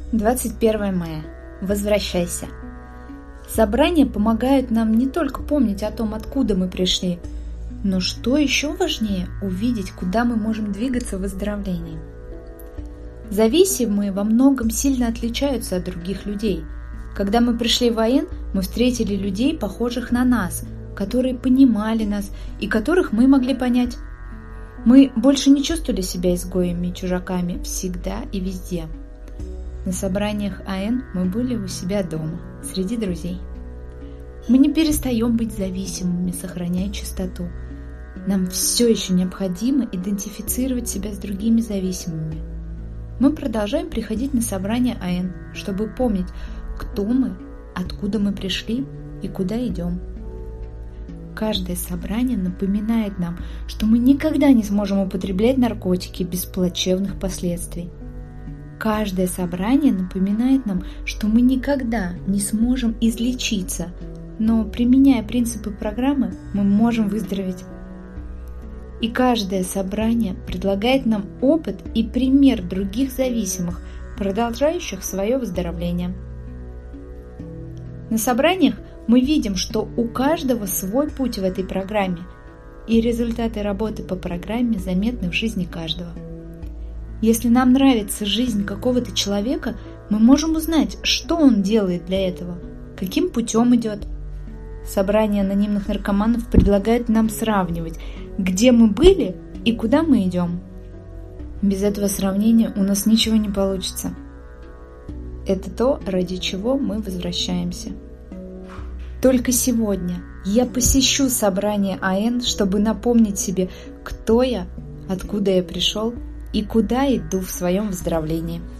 21 мая. Возвращайся. Собрания помогают нам не только помнить о том, откуда мы пришли, но что еще важнее – увидеть, куда мы можем двигаться в выздоровлении. Зависимые во многом сильно отличаются от других людей. Когда мы пришли в АЭН, мы встретили людей, похожих на нас, которые понимали нас и которых мы могли понять. Мы больше не чувствовали себя изгоями и чужаками всегда и везде. На собраниях АЭН мы были у себя дома, среди друзей. Мы не перестаем быть зависимыми, сохраняя чистоту. Нам все еще необходимо идентифицировать себя с другими зависимыми. Мы продолжаем приходить на собрания АЭН, чтобы помнить, кто мы, откуда мы пришли и куда идем. Каждое собрание напоминает нам, что мы никогда не сможем употреблять наркотики без плачевных последствий. Каждое собрание напоминает нам, что мы никогда не сможем излечиться, но, применяя принципы программы, мы можем выздороветь. И каждое собрание предлагает нам опыт и пример других зависимых, продолжающих свое выздоровление. На собраниях мы видим, что у каждого свой путь в этой программе, и результаты работы по программе заметны в жизни каждого. Если нам нравится жизнь какого-то человека, мы можем узнать, что он делает для этого, каким путем идет. Собрания анонимных наркоманов предлагают нам сравнивать, где мы были и куда мы идем. Без этого сравнения у нас ничего не получится. Это то, ради чего мы возвращаемся. Только сегодня я посещу собрание АЭН, чтобы напомнить себе, кто я, откуда я пришел и куда иду в своем выздоровлении.